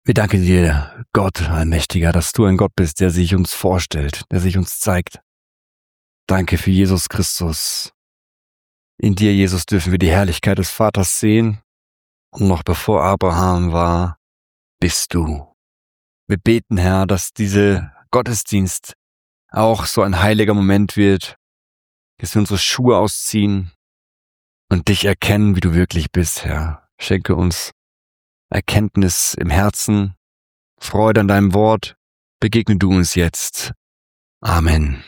Wir danken dir, Gott, Allmächtiger, dass du ein Gott bist, der sich uns vorstellt, der sich uns zeigt. Danke für Jesus Christus. In dir, Jesus, dürfen wir die Herrlichkeit des Vaters sehen. Und noch bevor Abraham war, bist du. Wir beten, Herr, dass dieser Gottesdienst auch so ein heiliger Moment wird, dass wir unsere Schuhe ausziehen und dich erkennen, wie du wirklich bist, Herr. Schenke uns Erkenntnis im Herzen, Freude an deinem Wort. Begegne du uns jetzt. Amen.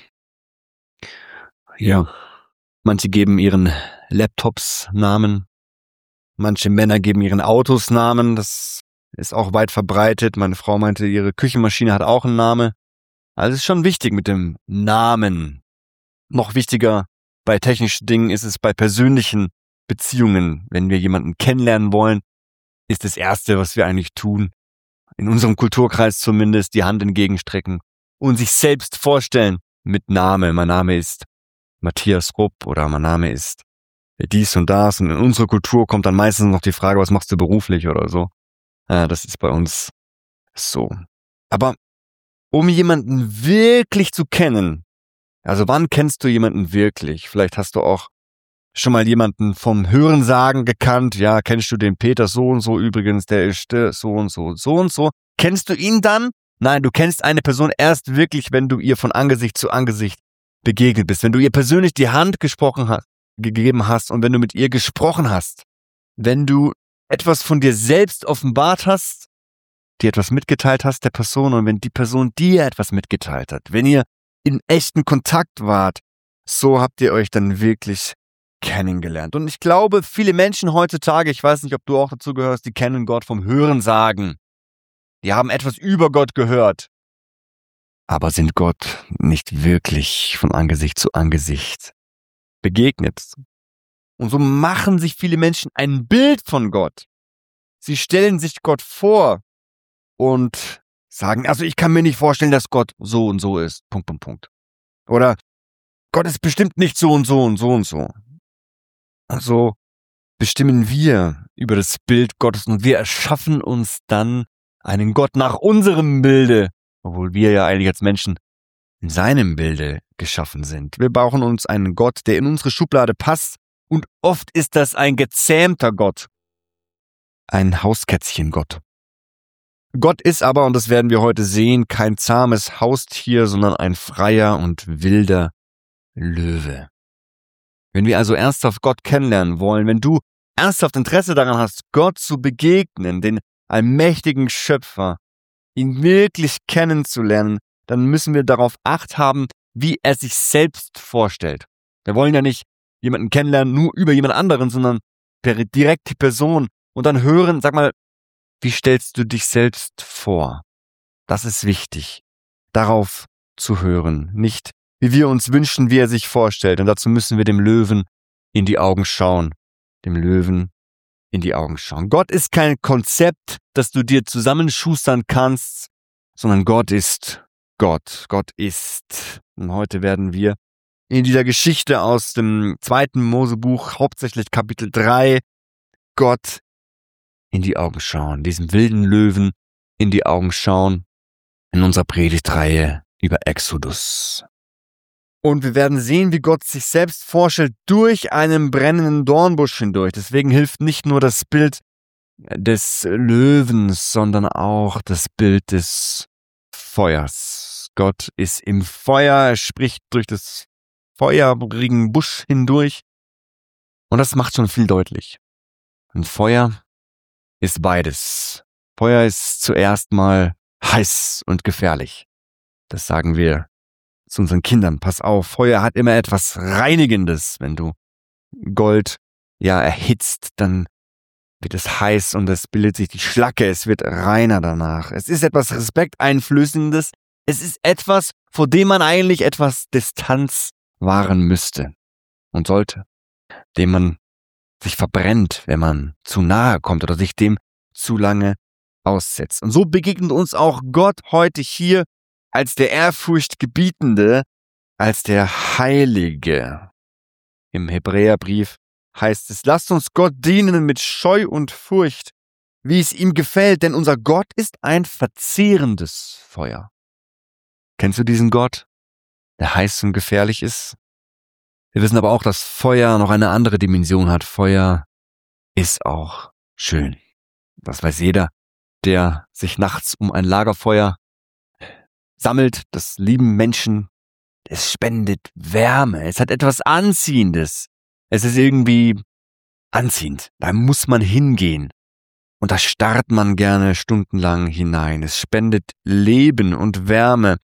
Ja, manche geben ihren Laptops Namen, manche Männer geben ihren Autos Namen, das ist auch weit verbreitet. Meine Frau meinte, ihre Küchenmaschine hat auch einen Namen. Also es ist schon wichtig mit dem Namen. Noch wichtiger bei technischen Dingen ist es bei persönlichen Beziehungen. Wenn wir jemanden kennenlernen wollen, ist das Erste, was wir eigentlich tun, in unserem Kulturkreis zumindest, die Hand entgegenstrecken und sich selbst vorstellen mit Name. Mein Name ist Matthias Rupp oder mein Name ist dies und das. Und in unserer Kultur kommt dann meistens noch die Frage, was machst du beruflich oder so. Das ist bei uns so. Aber um jemanden wirklich zu kennen, also wann kennst du jemanden wirklich? Vielleicht hast du auch schon mal jemanden vom Hörensagen gekannt. Ja, kennst du den Peter so und so übrigens, der ist so und so, so und so. Kennst du ihn dann? Nein, du kennst eine Person erst wirklich, wenn du ihr von Angesicht zu Angesicht begegnet bist. Wenn du ihr persönlich die Hand gegeben hast und wenn du mit ihr gesprochen hast. Wenn du etwas von dir selbst offenbart hast, dir etwas mitgeteilt hast der Person und wenn die Person dir etwas mitgeteilt hat. Wenn ihr in echten Kontakt wart, so habt ihr euch dann wirklich kennengelernt. Und ich glaube, viele Menschen heutzutage, ich weiß nicht, ob du auch dazu gehörst, die kennen Gott vom Hörensagen. Die haben etwas über Gott gehört, aber sind Gott nicht wirklich von Angesicht zu Angesicht begegnet. Und so machen sich viele Menschen ein Bild von Gott. Sie stellen sich Gott vor und sagen, also ich kann mir nicht vorstellen, dass Gott so und so ist. ... Oder Gott ist bestimmt nicht so und so und so und so. Also bestimmen wir über das Bild Gottes und wir erschaffen uns dann einen Gott nach unserem Bilde, obwohl wir ja eigentlich als Menschen in seinem Bilde geschaffen sind. Wir brauchen uns einen Gott, der in unsere Schublade passt und oft ist das ein gezähmter Gott, ein Hauskätzchen-Gott. Gott ist aber, und das werden wir heute sehen, kein zahmes Haustier, sondern ein freier und wilder Löwe. Wenn wir also ernsthaft Gott kennenlernen wollen, wenn du ernsthaft Interesse daran hast, Gott zu begegnen, den allmächtigen Schöpfer, ihn wirklich kennenzulernen, dann müssen wir darauf Acht haben, wie er sich selbst vorstellt. Wir wollen ja nicht jemanden kennenlernen, nur über jemand anderen, sondern direkt die Person und dann hören, sag mal, wie stellst du dich selbst vor? Das ist wichtig, darauf zu hören, nicht wie wir uns wünschen, wie er sich vorstellt. Und dazu müssen wir dem Löwen in die Augen schauen. Dem Löwen in die Augen schauen. Gott ist kein Konzept, das du dir zusammenschustern kannst, sondern Gott ist Gott. Gott ist. Und heute werden wir in dieser Geschichte aus dem 2. Mosebuch, hauptsächlich Kapitel 3, Gott in die Augen schauen, diesem wilden Löwen in die Augen schauen, in unserer Predigtreihe über Exodus. Und wir werden sehen, wie Gott sich selbst vorstellt durch einen brennenden Dornbusch hindurch. Deswegen hilft nicht nur das Bild des Löwens, sondern auch das Bild des Feuers. Gott ist im Feuer, er spricht durch das feurigen Busch hindurch. Und das macht schon viel deutlich. Und Feuer ist beides. Feuer ist zuerst mal heiß und gefährlich. Das sagen wir zu unseren Kindern. Pass auf, Feuer hat immer etwas Reinigendes. Wenn du Gold erhitzt, dann wird es heiß und es bildet sich die Schlacke. Es wird reiner danach. Es ist etwas Respekteinflößendes. Es ist etwas, vor dem man eigentlich etwas Distanz wahren müsste und sollte. Dem man sich verbrennt, wenn man zu nahe kommt oder sich dem zu lange aussetzt. Und so begegnet uns auch Gott heute hier als der Ehrfurchtgebietende, als der Heilige. Im Hebräerbrief heißt es, lasst uns Gott dienen mit Scheu und Furcht, wie es ihm gefällt, denn unser Gott ist ein verzehrendes Feuer. Kennst du diesen Gott, der heiß und gefährlich ist? Wir wissen aber auch, dass Feuer noch eine andere Dimension hat. Feuer ist auch schön. Das weiß jeder, der sich nachts um ein Lagerfeuer sammelt. Das lieben Menschen. Es spendet Wärme. Es hat etwas Anziehendes. Es ist irgendwie anziehend. Da muss man hingehen. Und da starrt man gerne stundenlang hinein. Es spendet Leben und Wärme.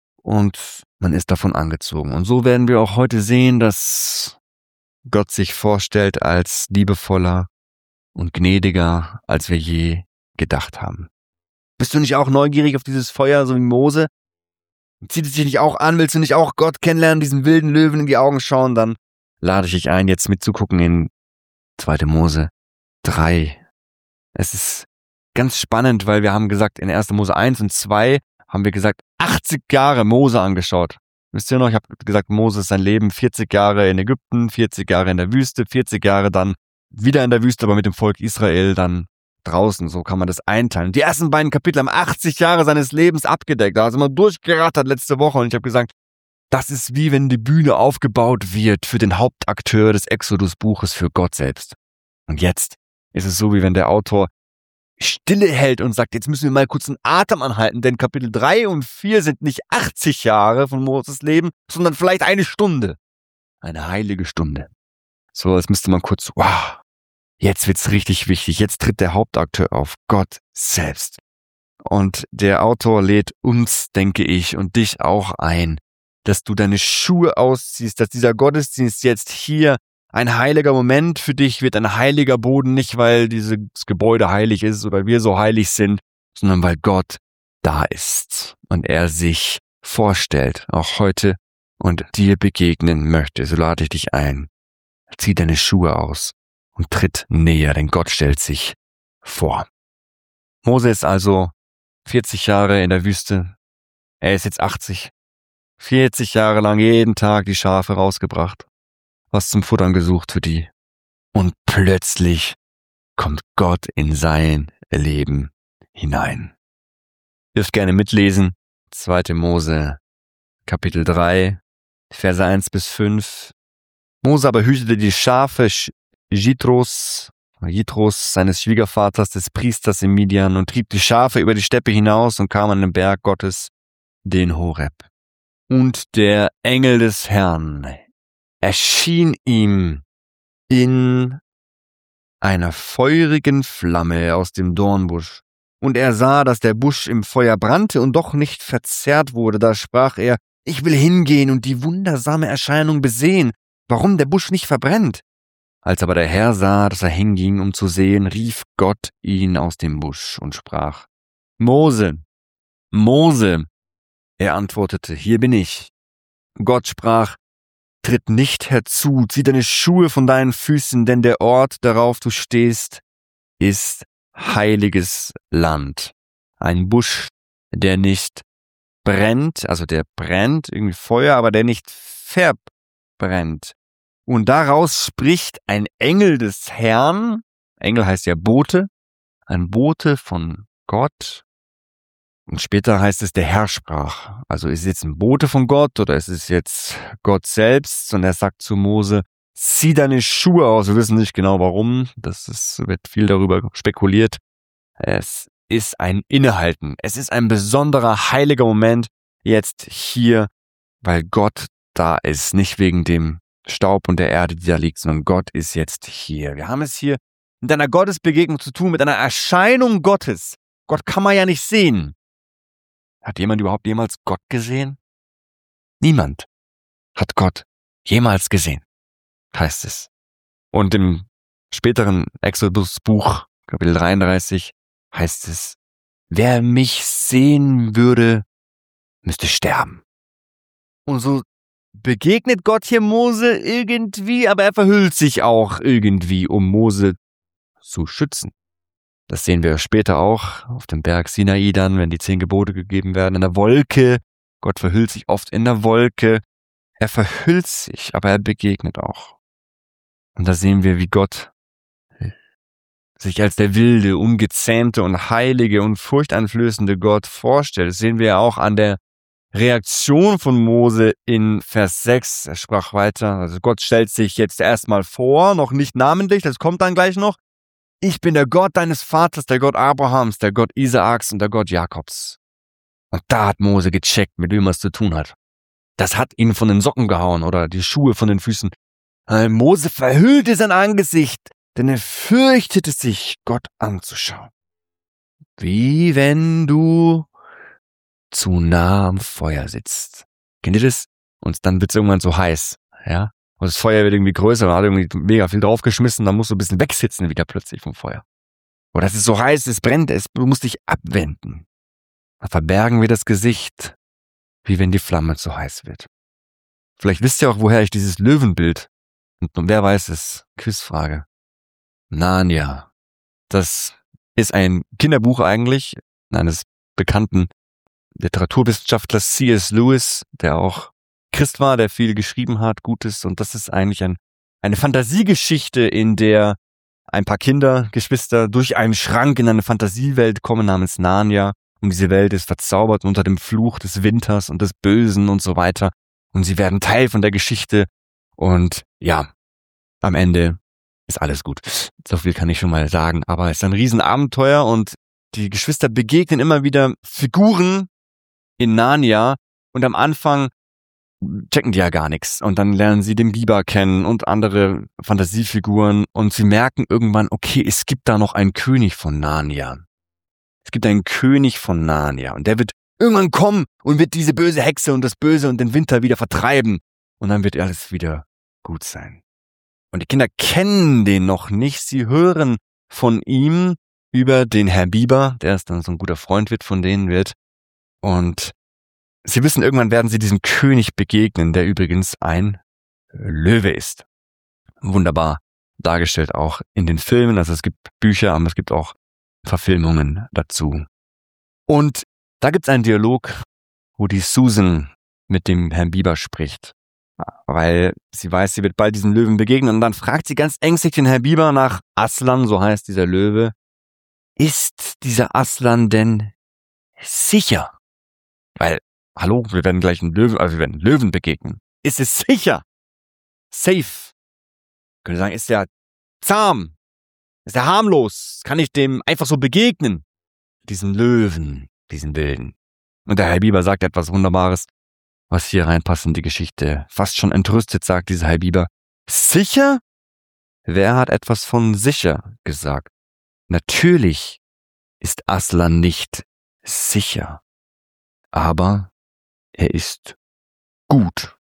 Und man ist davon angezogen. Und so werden wir auch heute sehen, dass Gott sich vorstellt als liebevoller und gnädiger, als wir je gedacht haben. Bist du nicht auch neugierig auf dieses Feuer, so wie Mose? Zieht es dich nicht auch an? Willst du nicht auch Gott kennenlernen, diesen wilden Löwen in die Augen schauen? Dann lade ich dich ein, jetzt mitzugucken in 2. Mose 3. Es ist ganz spannend, weil wir haben gesagt, in 1. Mose 1 und 2 haben wir gesagt, 80 Jahre Mose angeschaut. Wisst ihr noch, ich habe gesagt, Mose ist sein Leben 40 Jahre in Ägypten, 40 Jahre in der Wüste, 40 Jahre dann wieder in der Wüste, aber mit dem Volk Israel dann draußen. So kann man das einteilen. Die ersten beiden Kapitel haben 80 Jahre seines Lebens abgedeckt. Da sind wir durchgerattert letzte Woche und ich habe gesagt, das ist wie wenn die Bühne aufgebaut wird für den Hauptakteur des Exodus-Buches, für Gott selbst. Und jetzt ist es so, wie wenn der Autor Stille hält und sagt, jetzt müssen wir mal kurz einen Atem anhalten, denn Kapitel 3 und 4 sind nicht 80 Jahre von Moses Leben, sondern vielleicht eine Stunde. Eine heilige Stunde. So, als müsste man kurz, wow, jetzt wird's richtig wichtig, jetzt tritt der Hauptakteur auf, Gott selbst. Und der Autor lädt uns, denke ich, und dich auch ein, dass du deine Schuhe ausziehst, dass dieser Gottesdienst jetzt hier ein heiliger Moment für dich wird, ein heiliger Boden, nicht weil dieses Gebäude heilig ist oder wir so heilig sind, sondern weil Gott da ist und er sich vorstellt, auch heute, und dir begegnen möchte. So lade ich dich ein. Zieh deine Schuhe aus und tritt näher, denn Gott stellt sich vor. Mose ist also 40 Jahre in der Wüste. Er ist jetzt 80. 40 Jahre lang jeden Tag die Schafe rausgebracht. Was zum Futtern gesucht für die. Und plötzlich kommt Gott in sein Leben hinein. Ihr dürft gerne mitlesen. 2. Mose, Kapitel 3, Verse 1 bis 5. Mose aber hütete die Schafe Jitros, seines Schwiegervaters, des Priesters in Midian, und trieb die Schafe über die Steppe hinaus und kam an den Berg Gottes, den Horeb. Und der Engel des Herrn erschien ihm in einer feurigen Flamme aus dem Dornbusch. Und er sah, dass der Busch im Feuer brannte und doch nicht verzehrt wurde. Da sprach er, ich will hingehen und die wundersame Erscheinung besehen, warum der Busch nicht verbrennt. Als aber der Herr sah, dass er hinging, um zu sehen, rief Gott ihn aus dem Busch und sprach, Mose, Mose. Er antwortete, hier bin ich. Gott sprach, tritt nicht herzu, zieh deine Schuhe von deinen Füßen, denn der Ort, darauf du stehst, ist heiliges Land. Ein Busch, der nicht brennt, also der brennt, irgendwie Feuer, aber der nicht verbrennt. Und daraus spricht ein Engel des Herrn, Engel heißt ja Bote, ein Bote von Gott. Und später heißt es, der Herr sprach. Also ist es jetzt ein Bote von Gott oder ist es jetzt Gott selbst? Und er sagt zu Mose, zieh deine Schuhe aus. Wir wissen nicht genau warum. Wird viel darüber spekuliert. Es ist ein Innehalten. Es ist ein besonderer heiliger Moment jetzt hier, weil Gott da ist. Nicht wegen dem Staub und der Erde, die da liegt, sondern Gott ist jetzt hier. Wir haben es hier mit einer Gottesbegegnung zu tun, mit einer Erscheinung Gottes. Gott kann man ja nicht sehen. Hat jemand überhaupt jemals Gott gesehen? Niemand hat Gott jemals gesehen, heißt es. Und im späteren Exodus-Buch, Kapitel 33, heißt es, wer mich sehen würde, müsste sterben. Und so begegnet Gott hier Mose irgendwie, aber er verhüllt sich auch irgendwie, um Mose zu schützen. Das sehen wir später auch auf dem Berg Sinai dann, wenn die 10 Gebote gegeben werden, in der Wolke. Gott verhüllt sich oft in der Wolke. Er verhüllt sich, aber er begegnet auch. Und da sehen wir, wie Gott sich als der wilde, ungezähmte und heilige und furchteinflößende Gott vorstellt. Das sehen wir ja auch an der Reaktion von Mose in Vers 6. Er sprach weiter, also Gott stellt sich jetzt erstmal vor, noch nicht namentlich, das kommt dann gleich noch. Ich bin der Gott deines Vaters, der Gott Abrahams, der Gott Isaaks und der Gott Jakobs. Und da hat Mose gecheckt, mit wem er es zu tun hat. Das hat ihn von den Socken gehauen oder die Schuhe von den Füßen. Mose verhüllte sein Angesicht, denn er fürchtete sich, Gott anzuschauen. Wie wenn du zu nah am Feuer sitzt. Kennt ihr das? Und dann wird's irgendwann so heiß, ja? Und das Feuer wird irgendwie größer, man hat irgendwie mega viel draufgeschmissen, dann musst du ein bisschen wegsitzen wieder plötzlich vom Feuer. Oder es ist so heiß, es brennt, du musst dich abwenden. Dann verbergen wir das Gesicht, wie wenn die Flamme zu heiß wird. Vielleicht wisst ihr auch, woher ich dieses Löwenbild, und wer weiß es, Quizfrage. Narnia. Das ist ein Kinderbuch eigentlich, eines bekannten Literaturwissenschaftlers C.S. Lewis, der auch Christ war, der viel geschrieben hat, Gutes. Und das ist eigentlich eine Fantasiegeschichte, in der ein paar Kinder, Geschwister, durch einen Schrank in eine Fantasiewelt kommen namens Narnia. Und diese Welt ist verzaubert unter dem Fluch des Winters und des Bösen und so weiter. Und sie werden Teil von der Geschichte. Und ja, am Ende ist alles gut. So viel kann ich schon mal sagen. Aber es ist ein Riesenabenteuer und die Geschwister begegnen immer wieder Figuren in Narnia. Und am Anfang checken die ja gar nichts. Und dann lernen sie den Biber kennen und andere Fantasiefiguren. Und sie merken irgendwann, okay, es gibt da noch einen König von Narnia. Es gibt einen König von Narnia. Und der wird irgendwann kommen und wird diese böse Hexe und das Böse und den Winter wieder vertreiben. Und dann wird alles wieder gut sein. Und die Kinder kennen den noch nicht. Sie hören von ihm über den Herr Biber, der ist dann so ein guter Freund wird von denen wird. Und sie wissen, irgendwann werden sie diesem König begegnen, der übrigens ein Löwe ist. Wunderbar dargestellt auch in den Filmen. Also es gibt Bücher, aber es gibt auch Verfilmungen dazu. Und da gibt es einen Dialog, wo die Susan mit dem Herrn Biber spricht. Weil sie weiß, sie wird bald diesen Löwen begegnen. Und dann fragt sie ganz ängstlich den Herrn Biber nach Aslan, so heißt dieser Löwe. Ist dieser Aslan denn sicher? Weil, hallo, wir werden gleich einen Löwen begegnen. Ist es sicher? Safe. Könnte sagen, ist der zahm? Ist der harmlos? Kann ich dem einfach so begegnen? Diesen Löwen, diesen Wilden. Und der Herr Biber sagt etwas Wunderbares, was hier reinpasst in die Geschichte. Fast schon entrüstet sagt dieser Herr Biber, sicher? Wer hat etwas von sicher gesagt? Natürlich ist Aslan nicht sicher, aber er ist gut.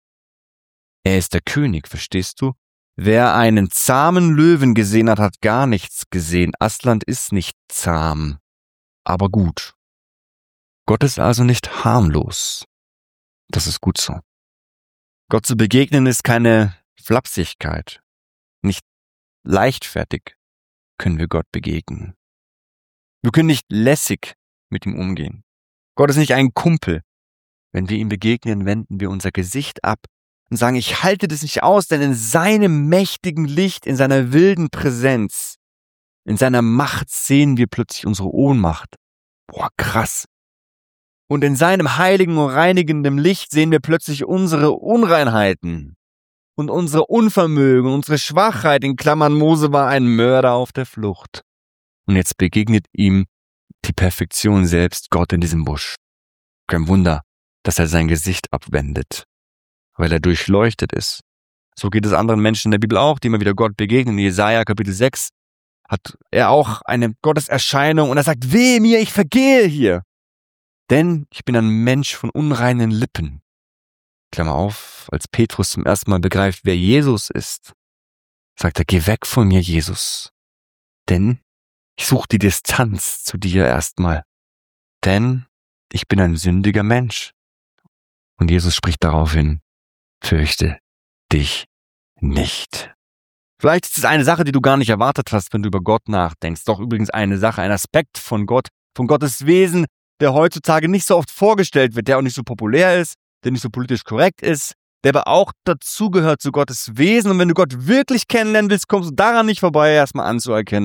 Er ist der König, verstehst du? Wer einen zahmen Löwen gesehen hat, hat gar nichts gesehen. Aslan ist nicht zahm, aber gut. Gott ist also nicht harmlos. Das ist gut so. Gott zu begegnen ist keine Flapsigkeit. Nicht leichtfertig können wir Gott begegnen. Wir können nicht lässig mit ihm umgehen. Gott ist nicht ein Kumpel. Wenn wir ihm begegnen, wenden wir unser Gesicht ab und sagen, ich halte das nicht aus, denn in seinem mächtigen Licht, in seiner wilden Präsenz, in seiner Macht sehen wir plötzlich unsere Ohnmacht. Boah, krass. Und in seinem heiligen und reinigenden Licht sehen wir plötzlich unsere Unreinheiten und unsere Unvermögen, unsere Schwachheit. In Klammern, Mose war ein Mörder auf der Flucht. Und jetzt begegnet ihm die Perfektion selbst, Gott in diesem Busch. Kein Wunder, dass er sein Gesicht abwendet, weil er durchleuchtet ist. So geht es anderen Menschen in der Bibel auch, die immer wieder Gott begegnen. In Jesaja Kapitel 6 hat er auch eine Gotteserscheinung und er sagt, wehe mir, ich vergehe hier. Denn ich bin ein Mensch von unreinen Lippen. Klammer auf, als Petrus zum ersten Mal begreift, wer Jesus ist, sagt er, geh weg von mir, Jesus. Denn ich suche die Distanz zu dir erstmal. Denn ich bin ein sündiger Mensch. Und Jesus spricht daraufhin, fürchte dich nicht. Vielleicht ist es eine Sache, die du gar nicht erwartet hast, wenn du über Gott nachdenkst. Doch übrigens eine Sache, ein Aspekt von Gott, von Gottes Wesen, der heutzutage nicht so oft vorgestellt wird, der auch nicht so populär ist, der nicht so politisch korrekt ist, der aber auch dazugehört zu Gottes Wesen. Und wenn du Gott wirklich kennenlernen willst, kommst du daran nicht vorbei, erstmal anzuerkennen,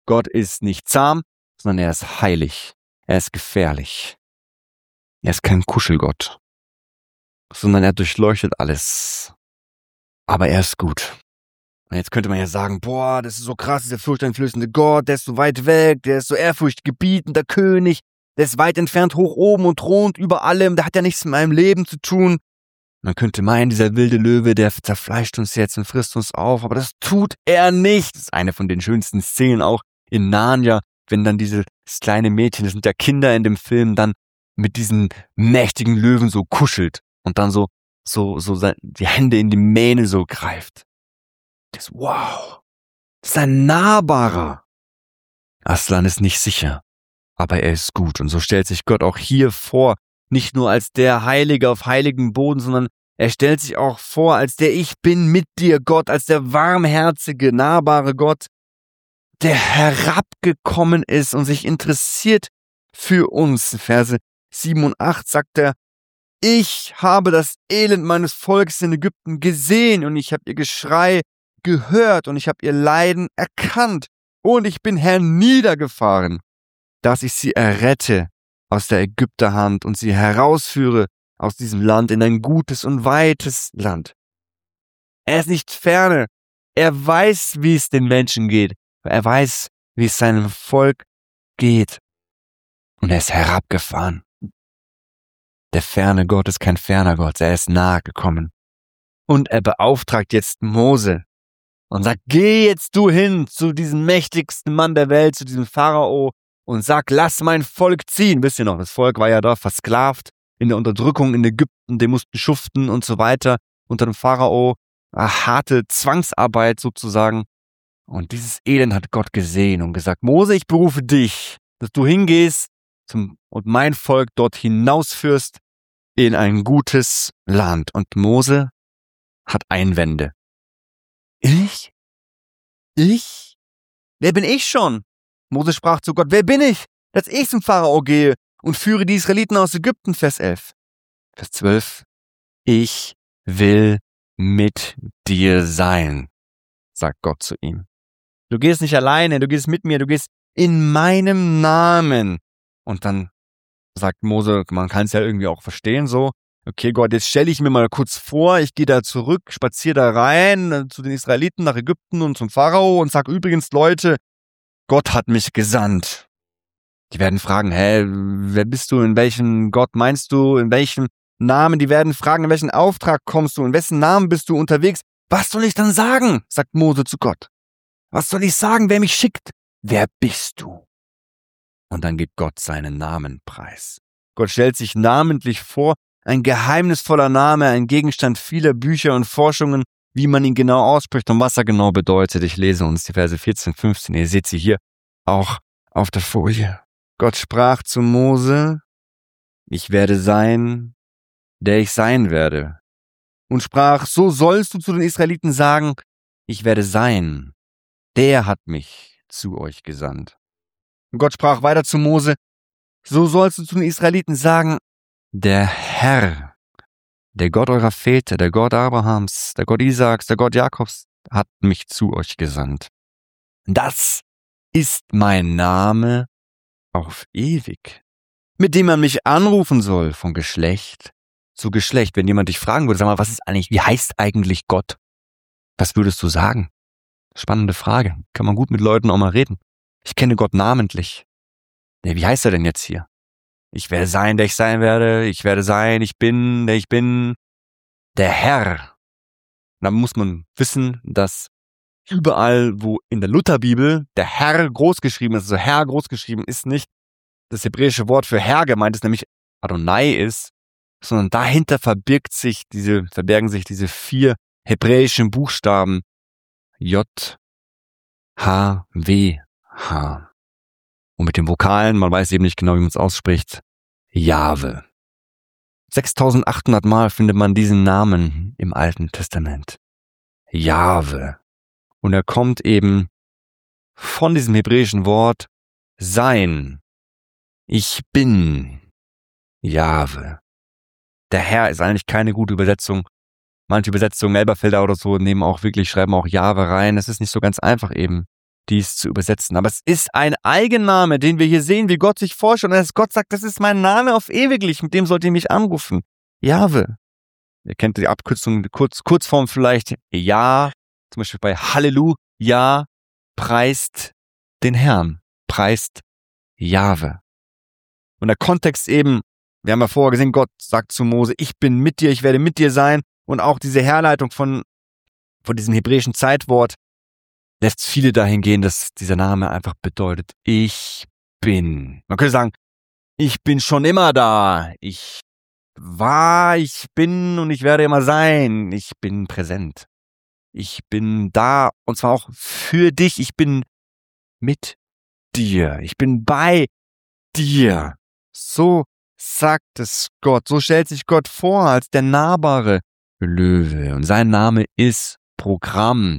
Gott ist nicht zahm, sondern er ist heilig. Er ist gefährlich. Er ist kein Kuschelgott, sondern er durchleuchtet alles. Aber er ist gut. Und jetzt könnte man ja sagen, boah, das ist so krass, dieser furchteinflößende Gott, der ist so weit weg, der ist so ehrfurchtgebietender König, der ist weit entfernt hoch oben und thront über allem, der hat ja nichts mit meinem Leben zu tun. Man könnte meinen, dieser wilde Löwe, der zerfleischt uns jetzt und frisst uns auf, aber das tut er nicht. Das ist eine von den schönsten Szenen auch in Narnia, wenn dann dieses kleine Mädchen, das sind ja Kinder in dem Film, dann mit diesem mächtigen Löwen so kuschelt und dann so die Hände in die Mähne so greift. Wow, das ist ein nahbarer. Aslan ist nicht sicher, aber er ist gut. Und so stellt sich Gott auch hier vor, nicht nur als der Heilige auf heiligem Boden, sondern er stellt sich auch vor als der Ich bin mit dir Gott, als der warmherzige, nahbare Gott, der herabgekommen ist und sich interessiert für uns. Verse 7 und 8 sagt er, ich habe das Elend meines Volkes in Ägypten gesehen und ich habe ihr Geschrei gehört und ich habe ihr Leiden erkannt und ich bin herniedergefahren, dass ich sie errette aus der Ägypterhand und sie herausführe aus diesem Land in ein gutes und weites Land. Er ist nicht ferne, er weiß, wie es den Menschen geht, er weiß, wie es seinem Volk geht und er ist herabgefahren. Der ferne Gott ist kein ferner Gott, er ist nahe gekommen. Und er beauftragt jetzt Mose und sagt, geh jetzt du hin zu diesem mächtigsten Mann der Welt, zu diesem Pharao und sag, lass mein Volk ziehen. Wisst ihr noch, das Volk war ja da versklavt in der Unterdrückung in Ägypten, die mussten schuften und so weiter unter dem Pharao, harte Zwangsarbeit sozusagen. Und dieses Elend hat Gott gesehen und gesagt, Mose, ich berufe dich, dass du hingehst und mein Volk dort hinausführst in ein gutes Land. Und Mose hat Einwände. Ich? Wer bin ich schon? Mose sprach zu Gott, wer bin ich, dass ich zum Pharao gehe und führe die Israeliten aus Ägypten, Vers 11. Vers 12, ich will mit dir sein, sagt Gott zu ihm. Du gehst nicht alleine, du gehst mit mir, du gehst in meinem Namen. Und dann sagt Mose, man kann es ja irgendwie auch verstehen so, okay Gott, jetzt stelle ich mir mal kurz vor, ich gehe da zurück, spaziere da rein zu den Israeliten nach Ägypten und zum Pharao und sag übrigens, Leute, Gott hat mich gesandt. Die werden fragen, wer bist du, in welchen Gott meinst du, in welchem Namen? Die werden fragen, in welchen Auftrag kommst du, in wessen Namen bist du unterwegs? Was soll ich dann sagen, sagt Mose zu Gott. Was soll ich sagen, wer mich schickt? Wer bist du? Und dann gibt Gott seinen Namen preis. Gott stellt sich namentlich vor, ein geheimnisvoller Name, ein Gegenstand vieler Bücher und Forschungen, wie man ihn genau ausspricht und was er genau bedeutet. Ich lese uns die Verse 14, 15. Ihr seht sie hier auch auf der Folie. Gott sprach zu Mose, ich werde sein, der ich sein werde. Und sprach, so sollst du zu den Israeliten sagen, ich werde sein, der hat mich zu euch gesandt. Und Gott sprach weiter zu Mose, so sollst du zu den Israeliten sagen, der Herr, der Gott eurer Väter, der Gott Abrahams, der Gott Isaaks, der Gott Jakobs, hat mich zu euch gesandt. Das ist mein Name auf ewig, mit dem man mich anrufen soll, von Geschlecht zu Geschlecht. Wenn jemand dich fragen würde, sag mal, wie heißt eigentlich Gott? Was würdest du sagen? Spannende Frage. Kann man gut mit Leuten auch mal reden. Ich kenne Gott namentlich. Wie heißt er denn jetzt hier? Ich werde sein, der ich sein werde. Ich werde sein, ich bin, der ich bin. Der Herr. Da muss man wissen, dass überall, wo in der Lutherbibel der Herr großgeschrieben ist, also Herr großgeschrieben ist nicht das hebräische Wort für Herr gemeint ist, nämlich Adonai ist, sondern dahinter verbergen sich diese 4 hebräischen Buchstaben J, H, W, H. Und mit den Vokalen, man weiß eben nicht genau, wie man es ausspricht, Jahwe. 6800 Mal findet man diesen Namen im Alten Testament. Jahwe. Und er kommt eben von diesem hebräischen Wort sein. Ich bin Jahwe. Der Herr ist eigentlich keine gute Übersetzung. Manche Übersetzungen, Elberfelder oder so, schreiben auch Jahwe rein. Es ist nicht so ganz einfach eben, dies zu übersetzen. Aber es ist ein Eigenname, den wir hier sehen, wie Gott sich vorstellt. Und Gott sagt, das ist mein Name auf ewiglich, mit dem sollt ihr mich anrufen. Jahwe. Ihr kennt die Abkürzung, Kurzform vielleicht. Ja, zum Beispiel bei Halleluja, preist den Herrn, preist Jahwe. Und der Kontext eben, wir haben ja vorher gesehen, Gott sagt zu Mose, ich bin mit dir, ich werde mit dir sein. Und auch diese Herleitung von diesem hebräischen Zeitwort lässt viele dahin gehen, dass dieser Name einfach bedeutet, ich bin. Man könnte sagen, ich bin schon immer da. Ich bin und ich werde immer sein. Ich bin präsent. Ich bin da und zwar auch für dich. Ich bin mit dir. Ich bin bei dir. So sagt es Gott. So stellt sich Gott vor als der nahbare Löwe. Und sein Name ist Programm.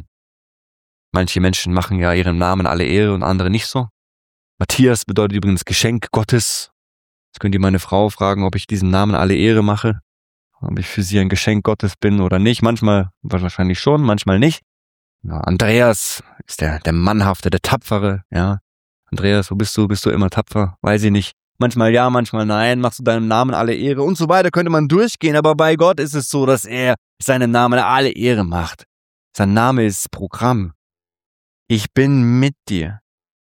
Manche Menschen machen ja ihrem Namen alle Ehre und andere nicht so. Matthias bedeutet übrigens Geschenk Gottes. Jetzt könnt ihr meine Frau fragen, ob ich diesem Namen alle Ehre mache. Ob ich für sie ein Geschenk Gottes bin oder nicht. Manchmal wahrscheinlich schon, manchmal nicht. Ja, Andreas ist der Mannhafte, der Tapfere. Ja, Andreas, wo bist du? Bist du immer tapfer? Weiß ich nicht. Manchmal ja, manchmal nein. Machst du deinem Namen alle Ehre und so weiter. Könnte man durchgehen. Aber bei Gott ist es so, dass er seinem Namen alle Ehre macht. Sein Name ist Programm. Ich bin mit dir.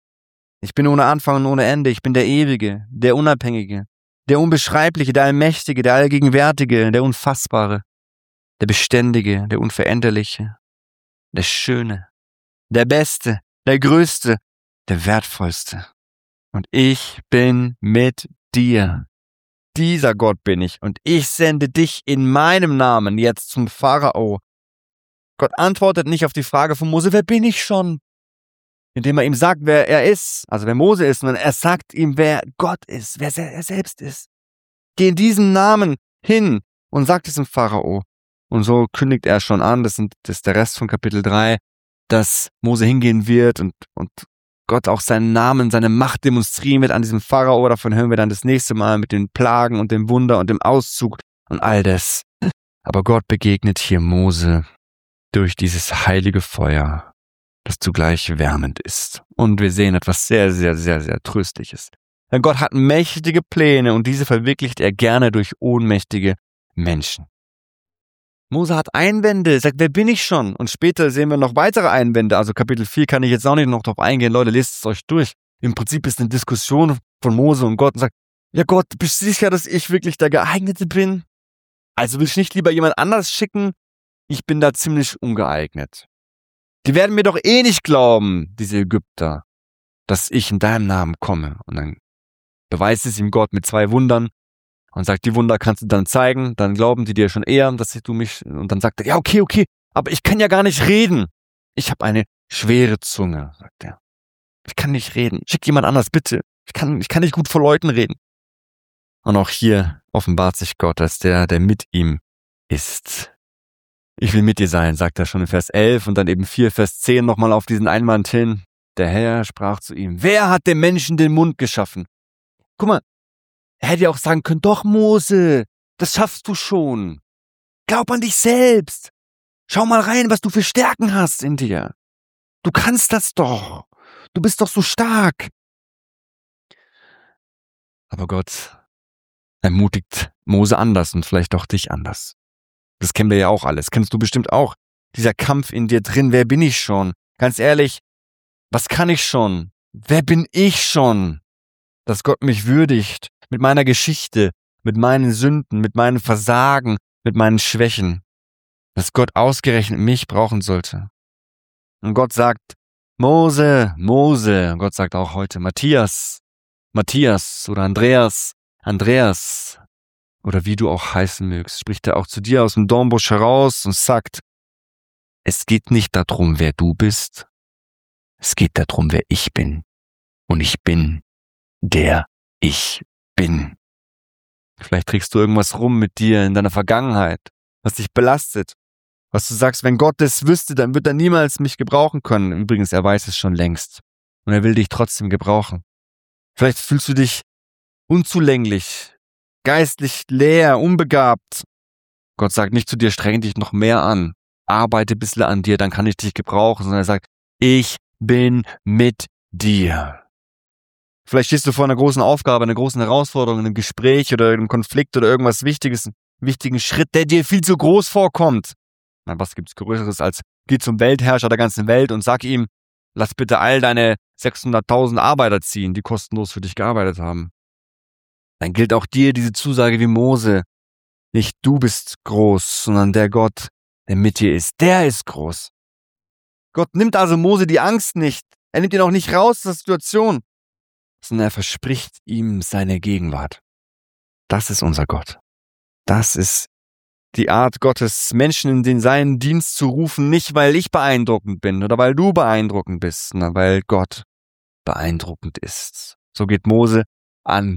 Ich bin ohne Anfang und ohne Ende. Ich bin der Ewige, der Unabhängige, der Unbeschreibliche, der Allmächtige, der Allgegenwärtige, der Unfassbare, der Beständige, der Unveränderliche, der Schöne, der Beste, der Größte, der Wertvollste. Und ich bin mit dir. Dieser Gott bin ich und ich sende dich in meinem Namen jetzt zum Pharao. Gott antwortet nicht auf die Frage von Mose, wer bin ich schon? Indem er ihm sagt, wer er ist, also wer Mose ist, sondern er sagt ihm, wer Gott ist, wer er selbst ist. Geh in diesen Namen hin und sagt es dem Pharao. Und so kündigt er schon an, das ist der Rest von Kapitel 3, dass Mose hingehen wird und Gott auch seinen Namen, seine Macht demonstrieren wird an diesem Pharao. Davon hören wir dann das nächste Mal mit den Plagen und dem Wunder und dem Auszug und all das. Aber Gott begegnet hier Mose durch dieses heilige Feuer, das zugleich wärmend ist. Und wir sehen etwas sehr, sehr, sehr, sehr Tröstliches. Denn Gott hat mächtige Pläne und diese verwirklicht er gerne durch ohnmächtige Menschen. Mose hat Einwände, sagt, wer bin ich schon? Und später sehen wir noch weitere Einwände. Also Kapitel 4 kann ich jetzt auch nicht noch drauf eingehen. Leute, lest es euch durch. Im Prinzip ist eine Diskussion von Mose und Gott und sagt, ja Gott, bist du sicher, dass ich wirklich der Geeignete bin? Also will ich nicht lieber jemand anders schicken? Ich bin da ziemlich ungeeignet. Die werden mir doch eh nicht glauben, diese Ägypter, dass ich in deinem Namen komme. Und dann beweist es ihm Gott mit 2 Wundern und sagt, die Wunder kannst du dann zeigen, dann glauben die dir schon eher, dass du mich, und dann sagt er, ja, okay, aber ich kann ja gar nicht reden. Ich habe eine schwere Zunge, sagt er. Ich kann nicht reden. Schick jemand anders, bitte. Ich kann nicht gut vor Leuten reden. Und auch hier offenbart sich Gott als der mit ihm ist. Ich will mit dir sein, sagt er schon in Vers 11 und dann eben 4, Vers 10 nochmal auf diesen Einwand hin. Der Herr sprach zu ihm, wer hat dem Menschen den Mund geschaffen? Guck mal, er hätte ja auch sagen können, doch Mose, das schaffst du schon. Glaub an dich selbst. Schau mal rein, was du für Stärken hast in dir. Du kannst das doch. Du bist doch so stark. Aber Gott ermutigt Mose anders und vielleicht auch dich anders. Das kennen wir ja auch alles. Kennst du bestimmt auch. Dieser Kampf in dir drin. Wer bin ich schon? Ganz ehrlich, was kann ich schon? Wer bin ich schon? Dass Gott mich würdigt mit meiner Geschichte, mit meinen Sünden, mit meinen Versagen, mit meinen Schwächen. Dass Gott ausgerechnet mich brauchen sollte. Und Gott sagt, Mose. Und Gott sagt auch heute, Matthias oder Andreas. Oder wie du auch heißen mögst, spricht er auch zu dir aus dem Dornbusch heraus und sagt, es geht nicht darum, wer du bist, es geht darum, wer ich bin. Und ich bin, der ich bin. Vielleicht trägst du irgendwas rum mit dir in deiner Vergangenheit, was dich belastet, was du sagst, wenn Gott das wüsste, dann wird er niemals mich gebrauchen können. Übrigens, er weiß es schon längst. Und er will dich trotzdem gebrauchen. Vielleicht fühlst du dich unzulänglich, geistlich leer, unbegabt. Gott sagt nicht zu dir, streng dich noch mehr an. Arbeite ein bisschen an dir, dann kann ich dich gebrauchen. Sondern er sagt, ich bin mit dir. Vielleicht stehst du vor einer großen Aufgabe, einer großen Herausforderung, einem Gespräch oder einem Konflikt oder irgendwas Wichtiges, einen wichtigen Schritt, der dir viel zu groß vorkommt. Na, was gibt's Größeres als geh zum Weltherrscher der ganzen Welt und sag ihm, lass bitte all deine 600.000 Arbeiter ziehen, die kostenlos für dich gearbeitet haben. Dann gilt auch dir diese Zusage wie Mose. Nicht du bist groß, sondern der Gott, der mit dir ist, der ist groß. Gott nimmt also Mose die Angst nicht. Er nimmt ihn auch nicht raus aus der Situation, sondern er verspricht ihm seine Gegenwart. Das ist unser Gott. Das ist die Art Gottes, Menschen in seinen Dienst zu rufen, nicht weil ich beeindruckend bin oder weil du beeindruckend bist, sondern weil Gott beeindruckend ist. So geht Mose an.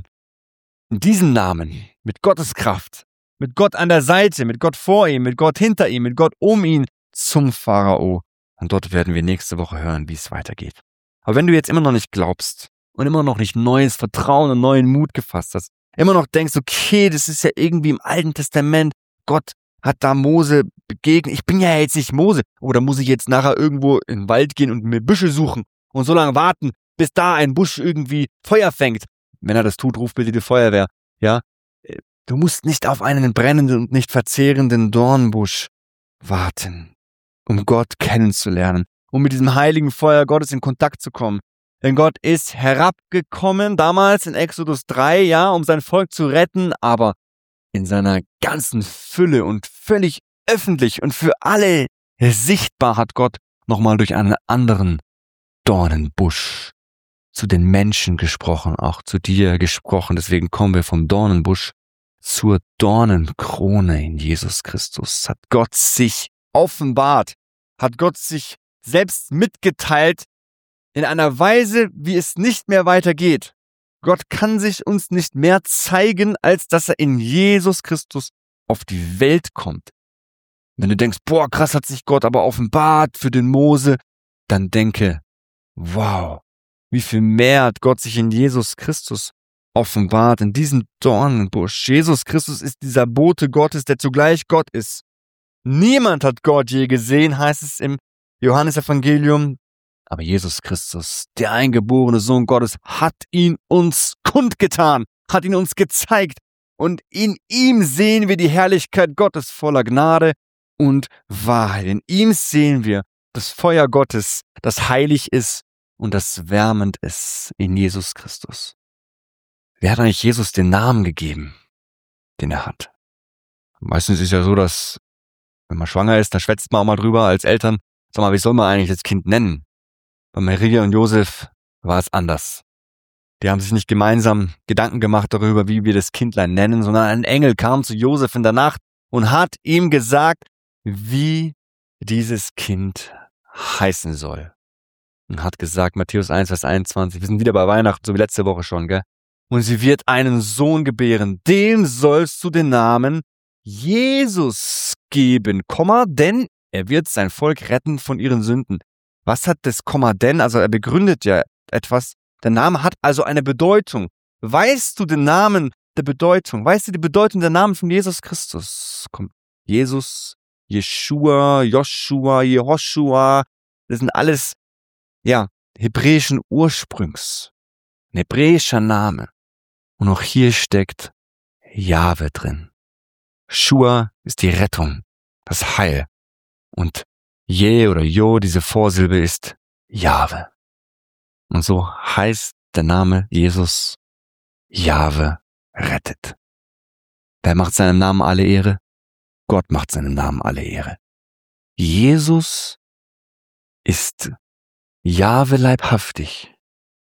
In diesem Namen, mit Gottes Kraft, mit Gott an der Seite, mit Gott vor ihm, mit Gott hinter ihm, mit Gott um ihn, zum Pharao. Und dort werden wir nächste Woche hören, wie es weitergeht. Aber wenn du jetzt immer noch nicht glaubst und immer noch nicht neues Vertrauen und neuen Mut gefasst hast, immer noch denkst, okay, das ist ja irgendwie im Alten Testament, Gott hat da Mose begegnet, ich bin ja jetzt nicht Mose, oder muss ich jetzt nachher irgendwo in den Wald gehen und mir Büsche suchen und so lange warten, bis da ein Busch irgendwie Feuer fängt. Wenn er das tut, ruft bitte die Feuerwehr. Ja, du musst nicht auf einen brennenden und nicht verzehrenden Dornbusch warten, um Gott kennenzulernen, um mit diesem heiligen Feuer Gottes in Kontakt zu kommen. Denn Gott ist herabgekommen, damals in Exodus 3, ja, um sein Volk zu retten, aber in seiner ganzen Fülle und völlig öffentlich und für alle sichtbar hat Gott nochmal durch einen anderen Dornenbusch zu den Menschen gesprochen, auch zu dir gesprochen. Deswegen kommen wir vom Dornenbusch zur Dornenkrone in Jesus Christus. Hat Gott sich offenbart, hat Gott sich selbst mitgeteilt in einer Weise, wie es nicht mehr weitergeht. Gott kann sich uns nicht mehr zeigen, als dass er in Jesus Christus auf die Welt kommt. Wenn du denkst, boah, krass, hat sich Gott aber offenbart für den Mose, dann denke, wow, wie viel mehr hat Gott sich in Jesus Christus offenbart, in diesem Dornenbusch. Jesus Christus ist dieser Bote Gottes, der zugleich Gott ist. Niemand hat Gott je gesehen, heißt es im Johannesevangelium. Aber Jesus Christus, der eingeborene Sohn Gottes, hat ihn uns kundgetan, hat ihn uns gezeigt. Und in ihm sehen wir die Herrlichkeit Gottes voller Gnade und Wahrheit. In ihm sehen wir das Feuer Gottes, das heilig ist und das wärmend ist in Jesus Christus. Wer hat eigentlich Jesus den Namen gegeben, den er hat? Meistens ist ja so, dass wenn man schwanger ist, da schwätzt man auch mal drüber als Eltern. Sag mal, wie soll man eigentlich das Kind nennen? Bei Maria und Josef war es anders. Die haben sich nicht gemeinsam Gedanken gemacht darüber, wie wir das Kindlein nennen, sondern ein Engel kam zu Josef in der Nacht und hat ihm gesagt, wie dieses Kind heißen soll. Und hat gesagt, Matthäus 1, Vers 21, wir sind wieder bei Weihnachten, so wie letzte Woche schon, gell? Und sie wird einen Sohn gebären, dem sollst du den Namen Jesus geben, denn er wird sein Volk retten von ihren Sünden. Was hat das Komma denn? Also er begründet ja etwas. Der Name hat also eine Bedeutung. Weißt du den Namen der Bedeutung? Weißt du die Bedeutung der Namen von Jesus Christus? Kommt Jesus, Jeshua, Joshua, Jehoshua. Das sind alles, ja, hebräischen Ursprungs. Ein hebräischer Name. Und auch hier steckt Jahwe drin. Shua ist die Rettung, das Heil. Und Je oder Jo, diese Vorsilbe ist Jahwe. Und so heißt der Name Jesus, Jahwe rettet. Wer macht seinem Namen alle Ehre? Gott macht seinem Namen alle Ehre. Jesus ist Jahwe leibhaftig.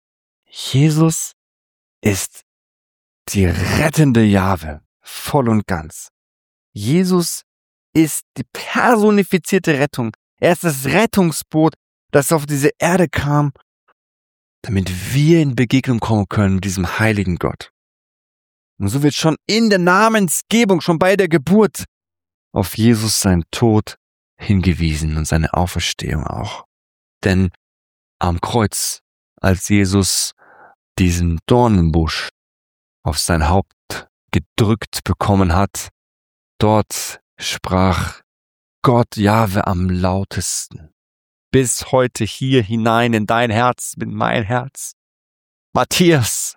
Jesus ist die rettende Jahwe, voll und ganz. Jesus ist die personifizierte Rettung. Er ist das Rettungsboot, das auf diese Erde kam, damit wir in Begegnung kommen können mit diesem heiligen Gott. Und so wird schon in der Namensgebung, schon bei der Geburt, auf Jesus seinen Tod hingewiesen und seine Auferstehung auch. Denn am Kreuz, als Jesus diesen Dornenbusch auf sein Haupt gedrückt bekommen hat, dort sprach Gott Jahwe am lautesten. bis heute hier hinein in dein Herz, in mein Herz. Matthias,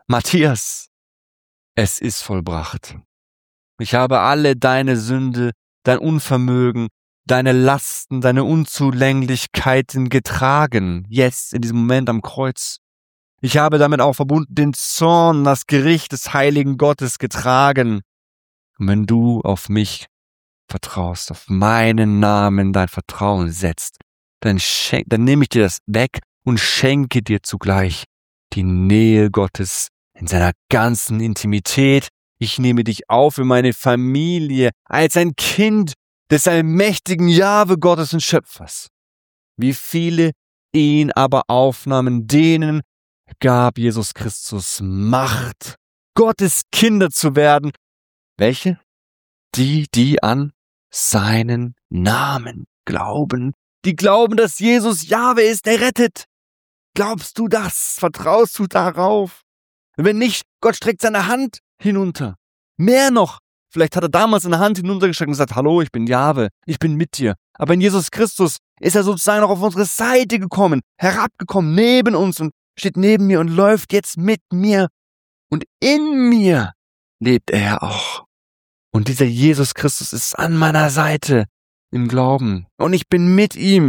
es ist vollbracht. Ich habe alle deine Sünde, dein Unvermögen, deine Lasten, deine Unzulänglichkeiten getragen, jetzt in diesem Moment am Kreuz. Ich habe damit auch verbunden den Zorn, das Gericht des heiligen Gottes getragen. Und wenn du auf mich vertraust, auf meinen Namen dein Vertrauen setzt, dann nehme ich dir das weg und schenke dir zugleich die Nähe Gottes in seiner ganzen Intimität. Ich nehme dich auf in meine Familie als ein Kind des allmächtigen Jahwe Gottes und Schöpfers. Wie viele ihn aber aufnahmen, denen gab Jesus Christus Macht, Gottes Kinder zu werden. Welche? Die an seinen Namen glauben. Die glauben, dass Jesus Jahwe ist, der rettet. Glaubst du das? Vertraust du darauf? Wenn nicht, Gott streckt seine Hand hinunter. Mehr noch, vielleicht hat er damals seine Hand hinuntergestreckt und gesagt, hallo, ich bin Jahwe, ich bin mit dir. Aber in Jesus Christus ist er sozusagen noch auf unsere Seite gekommen, herabgekommen, neben uns und steht neben mir und läuft jetzt mit mir. Und in mir lebt er auch. Und dieser Jesus Christus ist an meiner Seite im Glauben. Und ich bin mit ihm.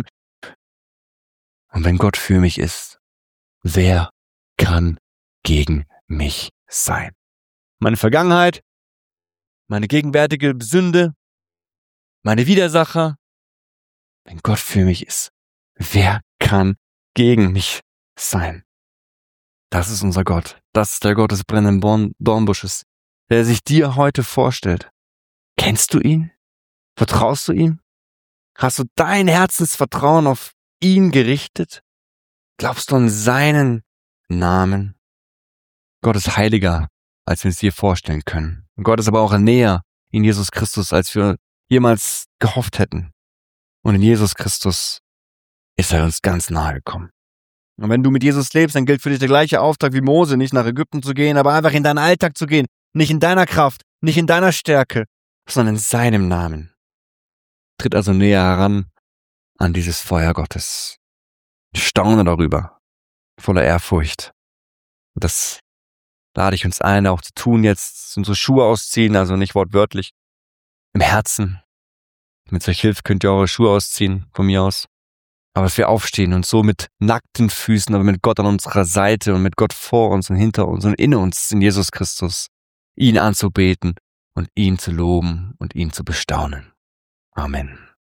Und wenn Gott für mich ist, wer kann gegen mich sein? Meine Vergangenheit, meine gegenwärtige Sünde, meine Widersacher. Wenn Gott für mich ist, wer kann gegen mich sein? Das ist unser Gott. Das ist der Gott des brennenden Dornbusches, der sich dir heute vorstellt. Kennst du ihn? Vertraust du ihm? Hast du dein Herzensvertrauen auf ihn gerichtet? Glaubst du an seinen Namen? Gott ist heiliger, als wir es dir vorstellen können. Und Gott ist aber auch näher in Jesus Christus, als wir jemals gehofft hätten. Und in Jesus Christus ist er uns ganz nahe gekommen. Und wenn du mit Jesus lebst, dann gilt für dich der gleiche Auftrag wie Mose, nicht nach Ägypten zu gehen, aber einfach in deinen Alltag zu gehen. Nicht in deiner Kraft, nicht in deiner Stärke, sondern in seinem Namen. Tritt also näher heran an dieses Feuer Gottes. Ich staune darüber, voller Ehrfurcht. Und das lade ich uns ein, auch zu tun jetzt, unsere Schuhe ausziehen, also nicht wortwörtlich, im Herzen. Mit solch Hilfe könnt ihr eure Schuhe ausziehen, von mir aus. Aber dass wir aufstehen und so mit nackten Füßen, aber mit Gott an unserer Seite und mit Gott vor uns und hinter uns und in uns, in Jesus Christus, ihn anzubeten und ihn zu loben und ihn zu bestaunen. Amen.